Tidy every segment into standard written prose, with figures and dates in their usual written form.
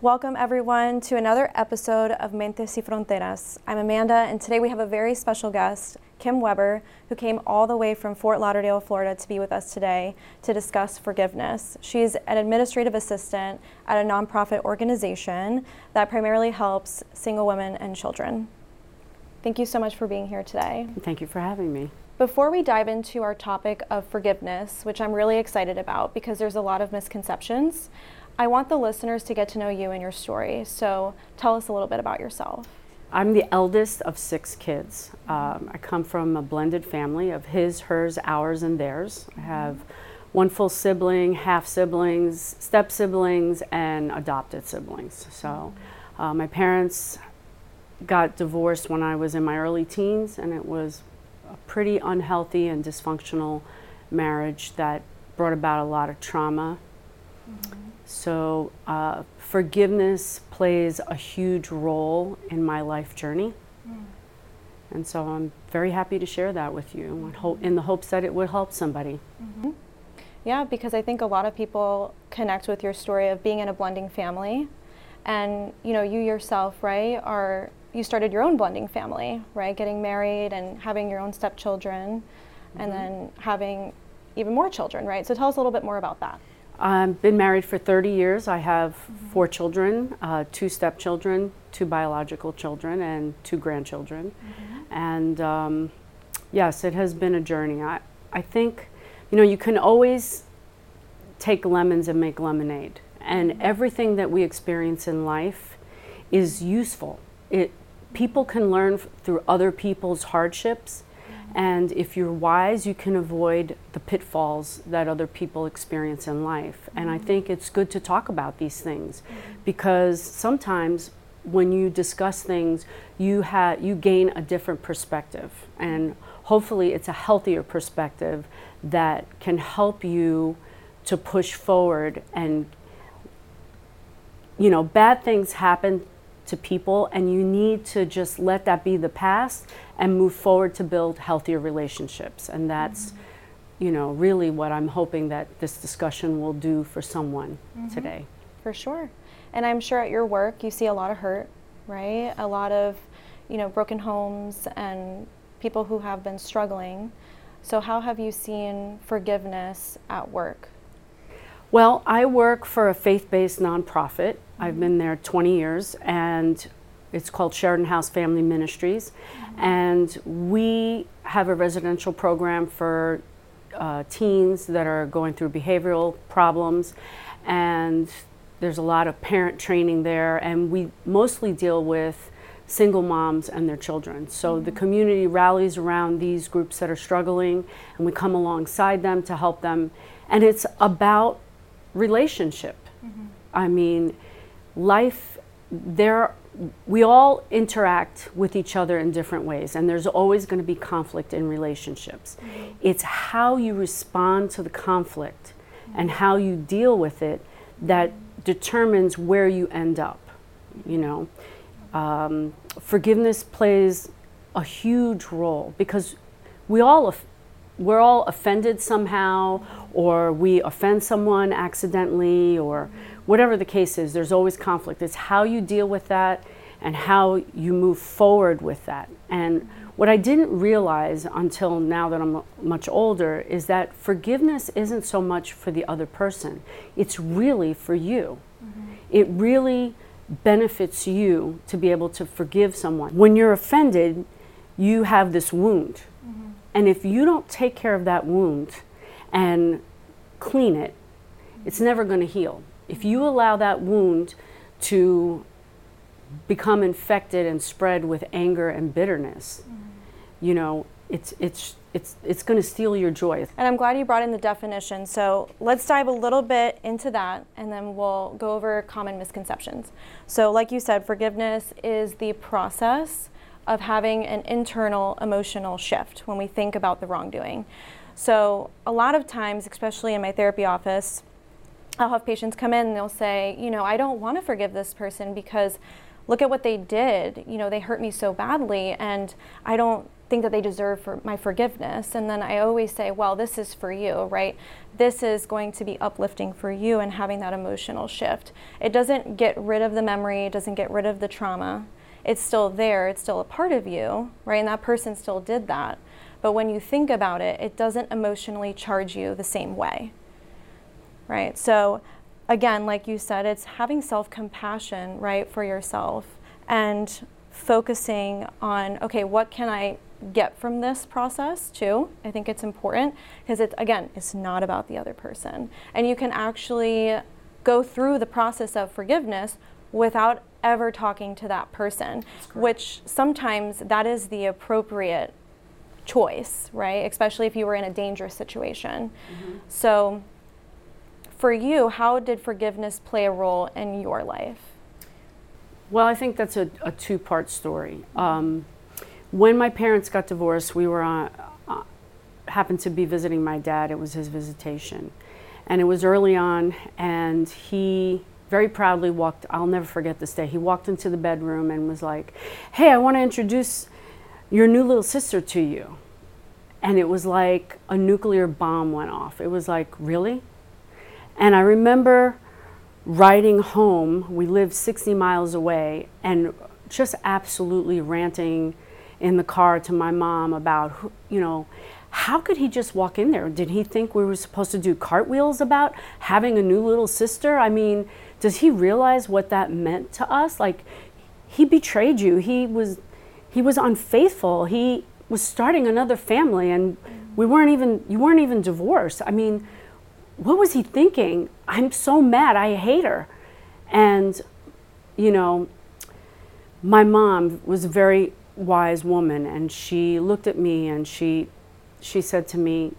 Welcome everyone to another episode of Mentes y Fronteras. I'm Amanda, and today we have a very special guest, Kim Weber, who came all the way from Fort Lauderdale, Florida to be with us today to discuss forgiveness. She's an administrative assistant at a nonprofit organization that primarily helps single women and children. Thank you so much for being here today. Thank you for having me. Before we dive into our topic of forgiveness, which I'm really excited about because there's a lot of misconceptions, I want the listeners to get to know you and your story. So tell us a little bit about yourself. I'm the eldest of 6 kids. I come from a blended family of his, hers, ours, and theirs. I have one full sibling, half siblings, step siblings, and adopted siblings. So my parents got divorced when I was in my early teens, and it was a pretty unhealthy and dysfunctional marriage that brought about a lot of trauma. So forgiveness plays a huge role in my life journey. And so I'm very happy to share that with you in the hopes that it would help somebody. Yeah, because I think a lot of people connect with your story of being in a blending family. And you know, you yourself, right, you started your own blending family, right? Getting married and having your own stepchildren and then having even more children, right? So tell us a little bit more about that. I've been married for 30 years. I have 4 children, 2 stepchildren, 2 biological children, and 2 grandchildren. And yes, it has been a journey. I think, you know, you can always take lemons and make lemonade. And everything that we experience in life is useful. People can learn through other people's hardships. And if you're wise, you can avoid the pitfalls that other people experience in life. And I think it's good to talk about these things because sometimes when you discuss things, you gain a different perspective. And hopefully it's a healthier perspective that can help you to push forward. And, you know, bad things happen to people, and you need to just let that be the past and move forward to build healthier relationships. And that's, you know, really what I'm hoping that this discussion will do for someone today. For sure. And I'm sure at your work you see a lot of hurt, right? A lot of, you know, broken homes and people who have been struggling. So how have you seen forgiveness at work? Well, I work for a faith-based nonprofit. I've been there 20 years, and it's called Sheridan House Family Ministries. And we have a residential program for teens that are going through behavioral problems. And there's a lot of parent training there, and we mostly deal with single moms and their children. So the community rallies around these groups that are struggling, and we come alongside them to help them. And it's about relationship. I mean, life, we all interact with each other in different ways, and there's always going to be conflict in relationships. It's how you respond to the conflict and how you deal with it that determines where you end up. You know, forgiveness plays a huge role because we're all offended somehow, or we offend someone accidentally, or whatever the case is. There's always conflict. It's how you deal with that and how you move forward with that. And what I didn't realize until now that I'm much older is that forgiveness isn't so much for the other person. It's really for you. It really benefits you to be able to forgive someone. When you're offended, you have this wound. And if you don't take care of that wound and clean it, it's never going to heal. If you allow that wound to become infected and spread with anger and bitterness, you know, it's going to steal your joy. And I'm glad you brought in the definition. So let's dive a little bit into that, and then we'll go over common misconceptions. So like you said, forgiveness is the process of having an internal emotional shift when we think about the wrongdoing. So a lot of times, especially in my therapy office, I'll have patients come in and they'll say, you know, I don't want to forgive this person because look at what they did. You know, they hurt me so badly, and I don't think that they deserve for my forgiveness. And then I always say, well, this is for you, right? This is going to be uplifting for you and having that emotional shift. It doesn't get rid of the memory, it doesn't get rid of the trauma. It's still there, it's still a part of you, right? And that person still did that. But when you think about it, it doesn't emotionally charge you the same way, right? So again, like you said, it's having self-compassion, right, for yourself and focusing on, okay, what can I get from this process too? I think it's important because it's not about the other person. And you can actually go through the process of forgiveness without ever talking to that person, which sometimes that is the appropriate choice, right? Especially if you were in a dangerous situation. So for you, how did forgiveness play a role in your life? Well, I think that's a two-part story. When my parents got divorced, we were happened to be visiting my dad. It was his visitation. And it was early on, and he very proudly walked, I'll never forget this day, he walked into the bedroom and was like, hey, I want to introduce your new little sister to you. And it was like a nuclear bomb went off. It was like, really? And I remember riding home, we lived 60 miles away, and just absolutely ranting in the car to my mom about, how could he just walk in there? Did he think we were supposed to do cartwheels about having a new little sister? I mean, does he realize what that meant to us? Like, he betrayed you. He was unfaithful. He was starting another family, and you weren't even divorced. I mean, what was he thinking? I'm so mad. I hate her. And, my mom was a very wise woman, and she looked at me and she said to me,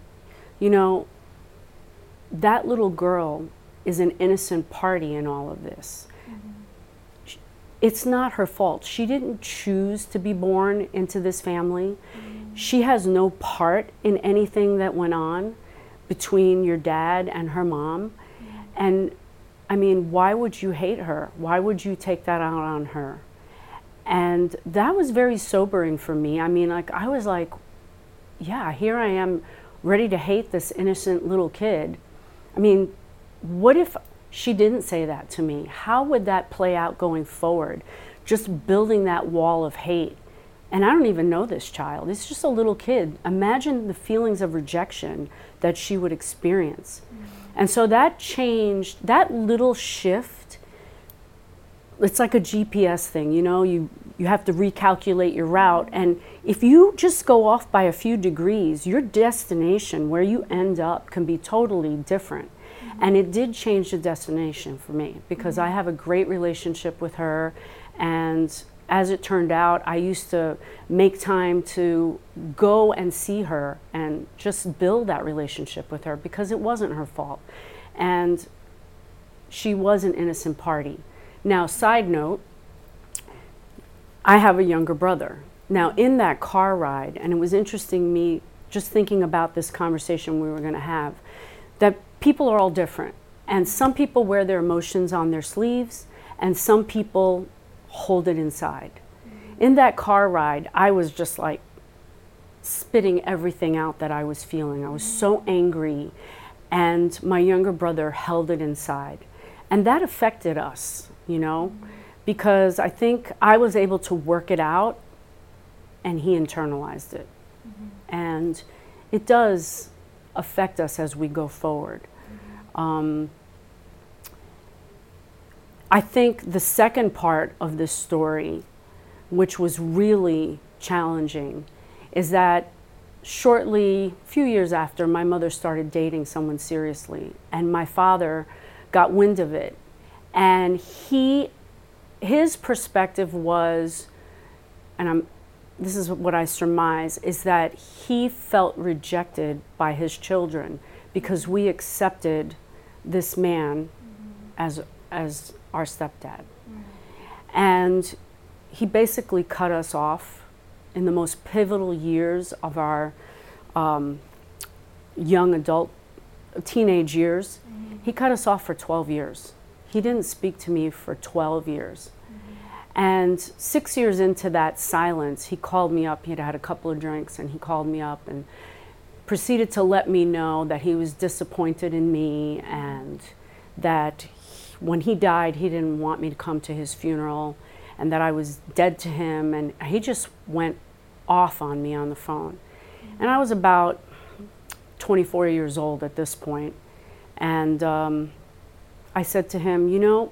that little girl is an innocent party in all of this. It's not her fault. She didn't choose to be born into this family. She has no part in anything that went on between your dad and her mom. And I mean, why would you hate her? Why would you take that out on her? And that was very sobering for me. I mean, I was like, yeah, here I am ready to hate this innocent little kid. I mean, what if she didn't say that to me? How would that play out going forward? Just building that wall of hate. And I don't even know this child. It's just a little kid. Imagine the feelings of rejection that she would experience. And so that changed, that little shift, it's like a GPS thing, you have to recalculate your route. And if you just go off by a few degrees, your destination, where you end up, can be totally different. And it did change the destination for me, because I have a great relationship with her. And as it turned out, I used to make time to go and see her and just build that relationship with her, because it wasn't her fault. And she was an innocent party. Now, side note, I have a younger brother. Now, in that car ride, and it was interesting me just thinking about this conversation we were going to have, that people are all different. And some people wear their emotions on their sleeves, and some people hold it inside. In that car ride, I was just like spitting everything out that I was feeling. I was so angry, and my younger brother held it inside. And that affected us, because I think I was able to work it out, and he internalized it. And it does affect us as we go forward. I think the second part of this story, which was really challenging, is that shortly, a few years after, my mother started dating someone seriously, and my father got wind of it. And his perspective was, and this is what I surmise, is that he felt rejected by his children because we accepted this man as our stepdad. And he basically cut us off in the most pivotal years of our young adult, teenage years. He cut us off for 12 years. He didn't speak to me for 12 years. And 6 years into that silence, he called me up. He had had a couple of drinks, and he called me up and proceeded to let me know that he was disappointed in me, and that when he died, he didn't want me to come to his funeral, and that I was dead to him. And he just went off on me on the phone. And I was about 24 years old at this point. And I said to him, you know,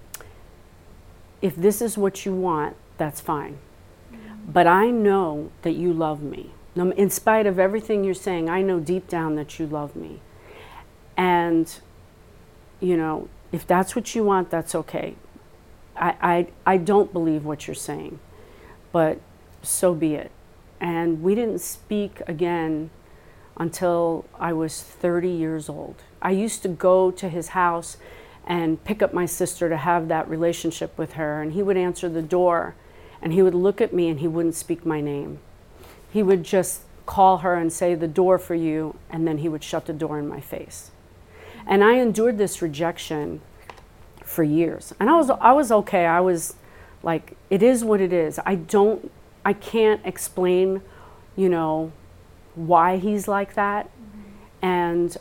if this is what you want, that's fine. But I know that you love me. In spite of everything you're saying, I know deep down that you love me. And, you know, if that's what you want, that's okay. I don't believe what you're saying, but so be it. And we didn't speak again until I was 30 years old. I used to go to his house and pick up my sister to have that relationship with her, and he would answer the door, and he would look at me and he wouldn't speak my name. He would just call her and say, "The door for you," and then he would shut the door in my face. And I endured this rejection for years. And I was okay. I was like, it is what it is. I can't explain, you know, why he's like that. And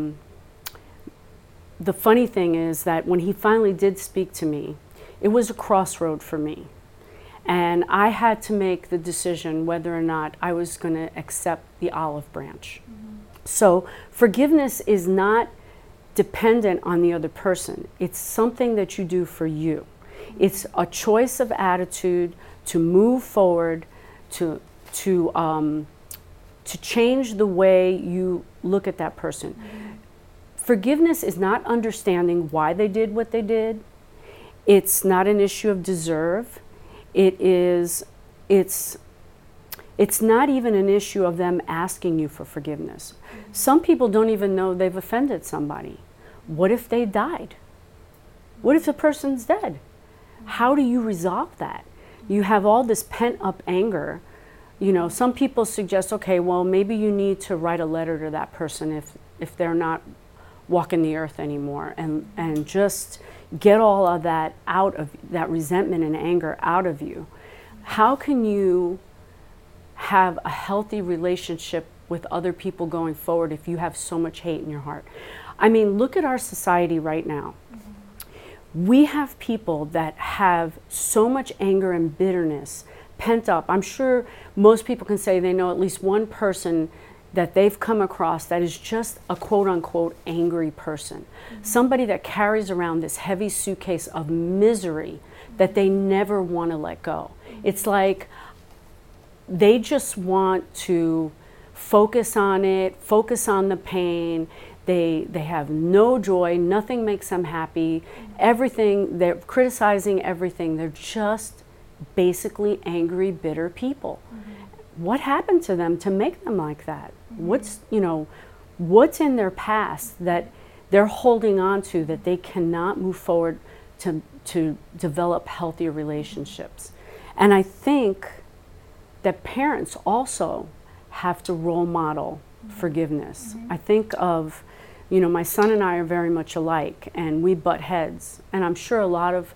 the funny thing is that when he finally did speak to me, it was a crossroad for me. And I had to make the decision whether or not I was going to accept the olive branch. So forgiveness is not dependent on the other person. It's something that you do for you. It's a choice of attitude to move forward, to change the way you look at that person. Forgiveness is not understanding why they did what they did. It's not an issue of deserve. It's not even an issue of them asking you for forgiveness. Some people don't even know they've offended somebody. What if they died? What if the person's dead? How do you resolve that? You have all this pent-up anger. You know, some people suggest, okay, well, maybe you need to write a letter to that person if they're not walking the earth anymore, and just get all of that out of that resentment and anger out of you. How can you have a healthy relationship with other people going forward if you have so much hate in your heart? I mean, look at our society right now. We have people that have so much anger and bitterness pent up. I'm sure most people can say they know at least one person that they've come across that is just a quote-unquote angry person. Somebody that carries around this heavy suitcase of misery that they never want to let go. It's like they just want to focus on it, focus on the pain. They have no joy, nothing makes them happy, everything, they're criticizing everything. They're just basically angry, bitter people. What happened to them to make them like that? What's in their past that they're holding on to that they cannot move forward to develop healthier relationships? And I think that parents also have to role model forgiveness. I think of, my son and I are very much alike, and we butt heads. And I'm sure a lot of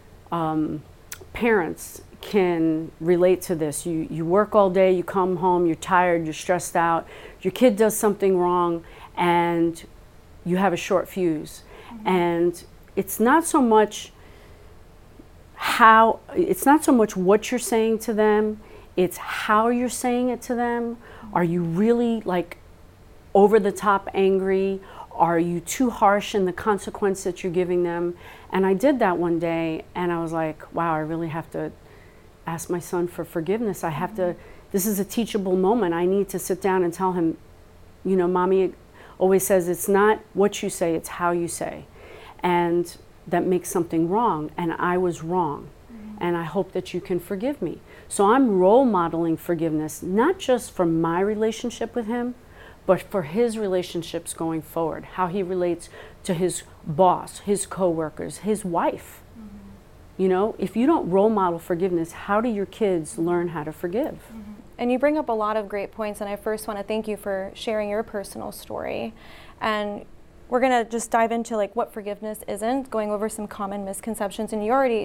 parents can relate to this. You work all day, you come home, you're tired, you're stressed out, your kid does something wrong, and you have a short fuse. And it's not so much what you're saying to them, it's how you're saying it to them. Are you really like over the top angry? Are you too harsh in the consequence that you're giving them? And I did that one day, and I was like, wow, I really have to ask my son for forgiveness. This is a teachable moment. I need to sit down and tell him, Mommy always says it's not what you say, it's how you say. And that makes something wrong, and I was wrong. And I hope that you can forgive me. So I'm role modeling forgiveness, not just for my relationship with him, but for his relationships going forward, how he relates to his boss, his coworkers, his wife. If you don't role model forgiveness, how do your kids learn how to forgive? And you bring up a lot of great points, and I first want to thank you for sharing your personal story. And we're going to just dive into what forgiveness isn't, going over some common misconceptions, and you already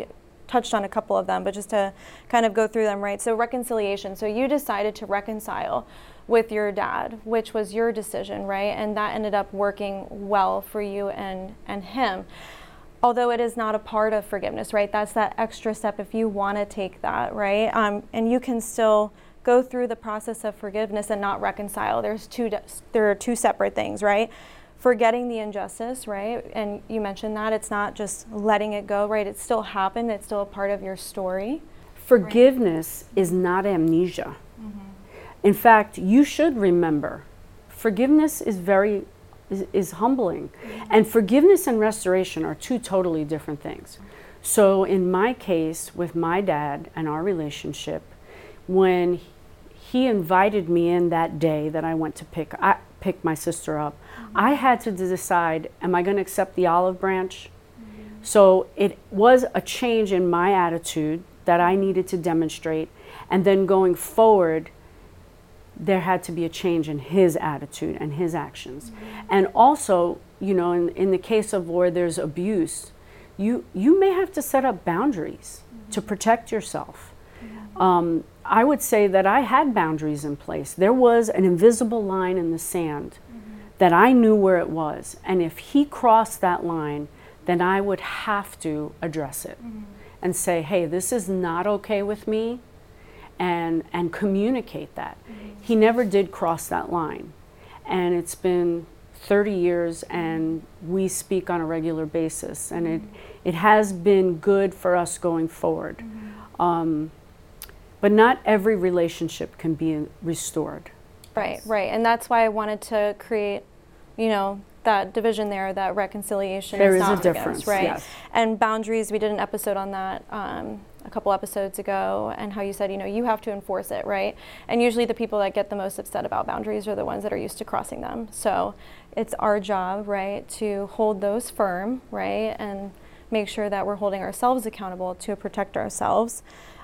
touched on a couple of them, but just to kind of go through them, right? So reconciliation. So you decided to reconcile with your dad, which was your decision, right? And that ended up working well for you and him. Although it is not a part of forgiveness, right? That's that extra step if you want to take that, right? And you can still go through the process of forgiveness and not reconcile. There are two separate things, right? Forgetting the injustice, right? And you mentioned that it's not just letting it go, right? It still happened. It's still a part of your story. Forgiveness is not amnesia. In fact, you should remember. Forgiveness is humbling. And forgiveness and restoration are two totally different things. So in my case, with my dad and our relationship, when he invited me in that day that I went to pick my sister up, I had to decide, am I going to accept the olive branch? So it was a change in my attitude that I needed to demonstrate. And then going forward, there had to be a change in his attitude and his actions. And also, you know, in the case of where there's abuse, you may have to set up boundaries to protect yourself. I would say that I had boundaries in place. There was an invisible line in the sand that I knew where it was. And if he crossed that line, then I would have to address it and say, hey, this is not okay with me, and communicate that. He never did cross that line. And it's been 30 years and we speak on a regular basis. And it has been good for us going forward. But not every relationship can be restored. Right. And that's why I wanted to create, you know, that division there, that reconciliation. There is a difference, right? Yes. And boundaries, we did an episode on that a couple episodes ago, and how you said, you know, you have to enforce it, right? And usually the people that get the most upset about boundaries are the ones that are used to crossing them. So it's our job, right, to hold those firm, right, and make sure that we're holding ourselves accountable to protect ourselves.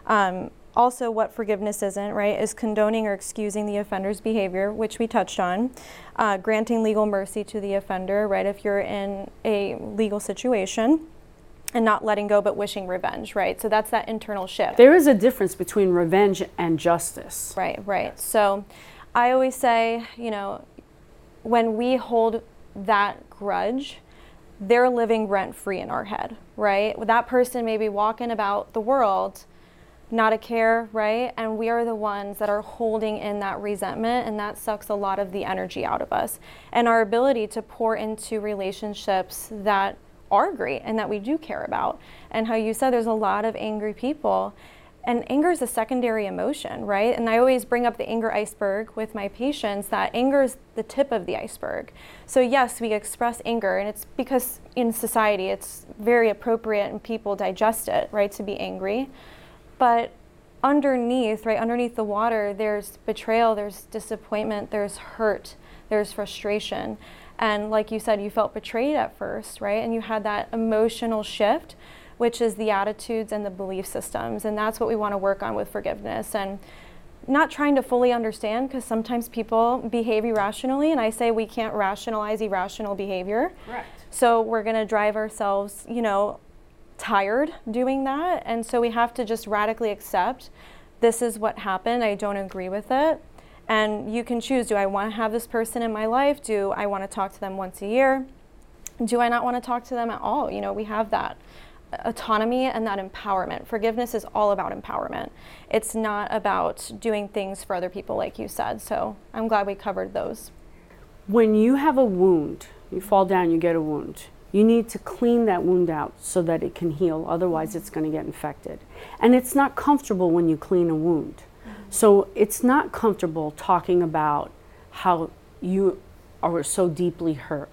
Also, what forgiveness isn't, right, is condoning or excusing the offender's behavior, which we touched on, granting legal mercy to the offender, right, if you're in a legal situation, and not letting go but wishing revenge, right? So that's that internal shift. There is a difference between revenge and justice. Right. So I always say, you know, when we hold that grudge, they're living rent-free in our head, right? That person may be walking about the world, not a care, right? And we are the ones that are holding in that resentment, and that sucks a lot of the energy out of us. And our ability to pour into relationships that are great and that we do care about. And how you said there's a lot of angry people, and anger is a secondary emotion, right? And I always bring up the anger iceberg with my patients, that anger is the tip of the iceberg. So yes, we express anger, and it's because in society it's very appropriate and people digest it, right, to be angry. But underneath, right, underneath the water, there's betrayal, there's disappointment, there's hurt, there's frustration. And like you said, you felt betrayed at first, right? And you had that emotional shift, which is the attitudes and the belief systems. And that's what we want to work on with forgiveness. And not trying to fully understand, because sometimes people behave irrationally, and I say we can't rationalize irrational behavior. Correct. So we're going to drive ourselves, you know, tired doing that. And so we have to just radically accept, this is what happened, I don't agree with it. And you can choose, do I want to have this person in my life? Do I want to talk to them once a year? Do I not want to talk to them at all? You know, we have that autonomy and that empowerment. Forgiveness is all about empowerment. It's not about doing things for other people, like you said. So I'm glad we covered those. When you have a wound, you fall down, you get a wound. You need to clean that wound out so that it can heal. Otherwise, it's going to get infected. And it's not comfortable when you clean a wound. So it's not comfortable talking about how you are so deeply hurt.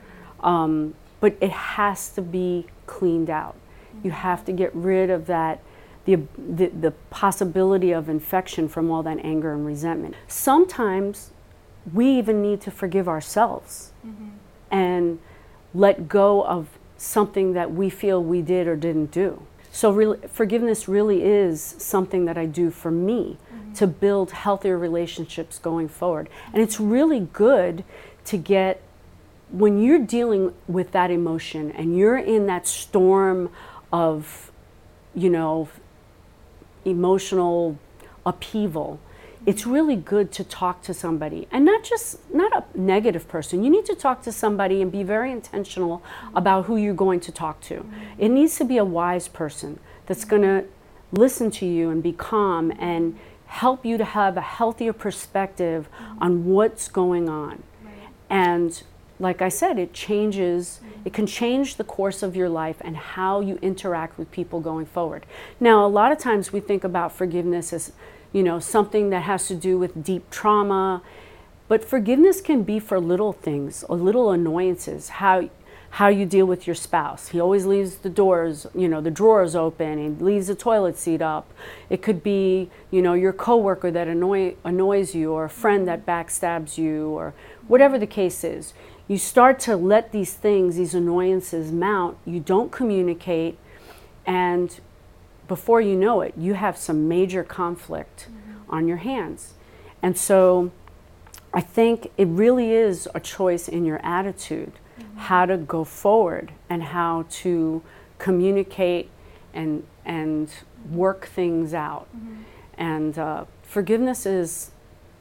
But it has to be cleaned out. You have to get rid of that, the possibility of infection from all that anger and resentment. Sometimes we even need to forgive ourselves and let go of something that we feel we did or didn't do. So forgiveness really is something that I do for me to build healthier relationships going forward. And it's really good to get, when you're dealing with that emotion and you're in that storm of you know, emotional upheaval, it's really good to talk to somebody, and not a negative person. You need to talk to somebody and be very intentional about who you're going to talk to. It needs to be a wise person that's going to listen to you and be calm and help you to have a healthier perspective on what's going on. And like I said, it can change the course of your life and how you interact with people going forward. Now, a lot of times we think about forgiveness as, you know, something that has to do with deep trauma, but forgiveness can be for little things or little annoyances. How you deal with your spouse. He always leaves the doors, you know, the drawers open, he leaves the toilet seat up. It could be, you know, your coworker that annoys you, or a friend that backstabs you, or whatever the case is. You start to let these things, these annoyances mount, you don't communicate, and before you know it, you have some major conflict on your hands. And so I think it really is a choice in your attitude, how to go forward and how to communicate and work things out. And forgiveness is,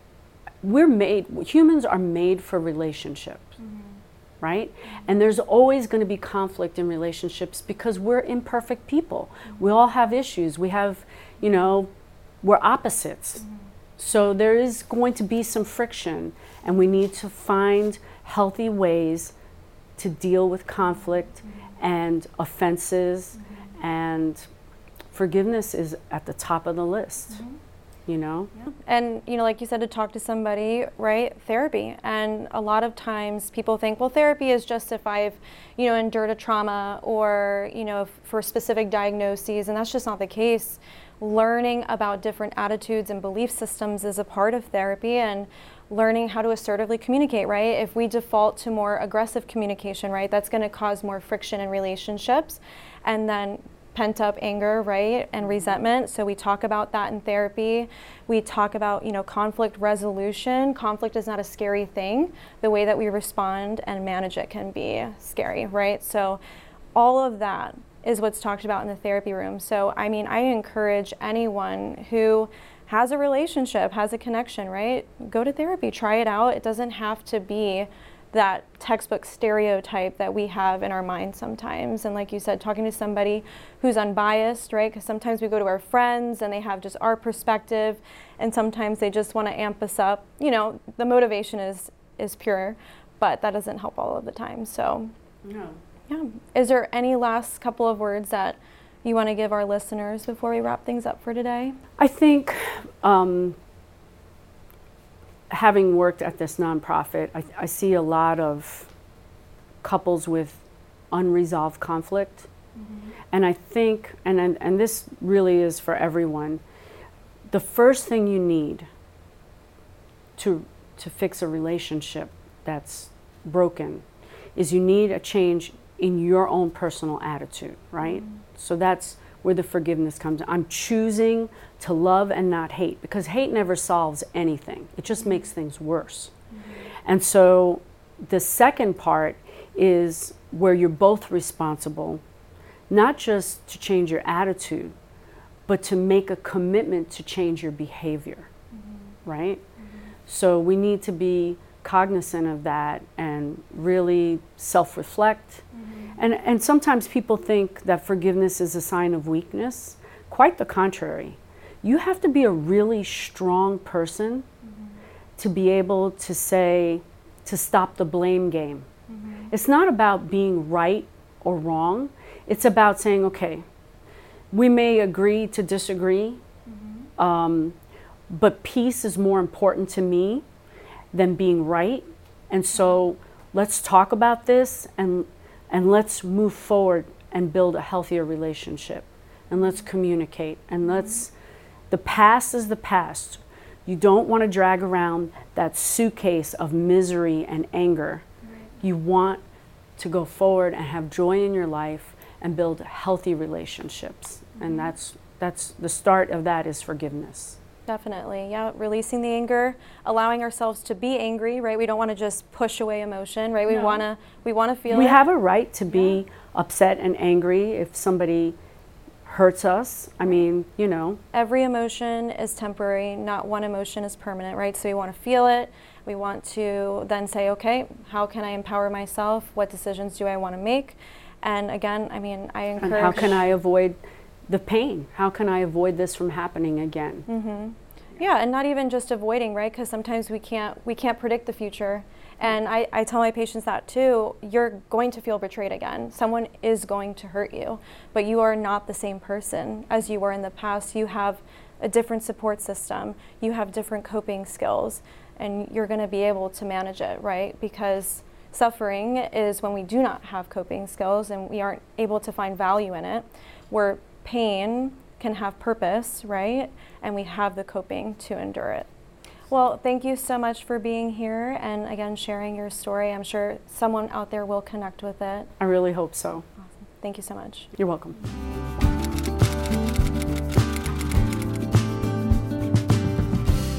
humans are made for relationships, right? And there's always going to be conflict in relationships because we're imperfect people. We all have issues. We have, you know, we're opposites. So there is going to be some friction, and we need to find healthy ways to deal with conflict and offenses, and forgiveness is at the top of the list. You know? Yeah. And, you know, like you said, to talk to somebody, right? Therapy. And a lot of times people think, well, therapy is just if I've, you know, endured a trauma or, you know, for specific diagnoses, and that's just not the case. Learning about different attitudes and belief systems is a part of therapy, and learning how to assertively communicate, right? If we default to more aggressive communication, right, that's going to cause more friction in relationships, and then pent up anger, right, and resentment. So we talk about that in therapy. We talk about, you know, conflict resolution. Conflict is not a scary thing. The way that we respond and manage it can be scary, right? So all of that is what's talked about in the therapy room. So, I mean, I encourage anyone who has a relationship, has a connection, right? Go to therapy, try it out. It doesn't have to be that textbook stereotype that we have in our mind sometimes. And like you said, talking to somebody who's unbiased, right? Because sometimes we go to our friends and they have just our perspective, and sometimes they just want to amp us up. You know, the motivation is pure, but that doesn't help all of the time. So, No. Yeah. Is there any last couple of words that you want to give our listeners before we wrap things up for today? I think having worked at this nonprofit, I see a lot of couples with unresolved conflict. And I think, and this really is for everyone, the first thing you need to fix a relationship that's broken is you need a change in your own personal attitude, right? So that's where the forgiveness comes in. I'm choosing to love and not hate, because hate never solves anything. It just makes things worse. And so the second part is where you're both responsible, not just to change your attitude, but to make a commitment to change your behavior, right? So we need to be cognizant of that and really self-reflect. And sometimes people think that forgiveness is a sign of weakness. Quite the contrary. You have to be a really strong person to be able to say, to stop the blame game. It's not about being right or wrong. It's about saying, okay, we may agree to disagree, but peace is more important to me than being right. And so let's talk about this and let's move forward and build a healthier relationship. And let's communicate. And the past is the past. You don't want to drag around that suitcase of misery and anger. You want to go forward and have joy in your life and build healthy relationships. And that's the start of that is forgiveness. Definitely, yeah. Releasing the anger, allowing ourselves to be angry, right? We don't want to just push away emotion, right? We want to feel We it. have a right to be upset and angry if somebody hurts us. I mean, you know. Every emotion is temporary, not one emotion is permanent, right? So we want to feel it. We want to then say, okay, how can I empower myself? What decisions do I want to make? And again, I mean, I encourage... And how can I avoid the pain? How can I avoid this from happening again? Mm-hmm. Yeah, and not even just avoiding, right? Because sometimes we can't predict the future. And I tell my patients that too. You're going to feel betrayed again. Someone is going to hurt you, but you are not the same person as you were in the past. You have a different support system. You have different coping skills, and you're going to be able to manage it, right? Because suffering is when we do not have coping skills and we aren't able to find value in it, where pain can have purpose, right? And we have the coping to endure it. Well, thank you so much for being here and again sharing your story. I'm sure someone out there will connect with it. I really hope so. Awesome. Thank you so much. You're welcome.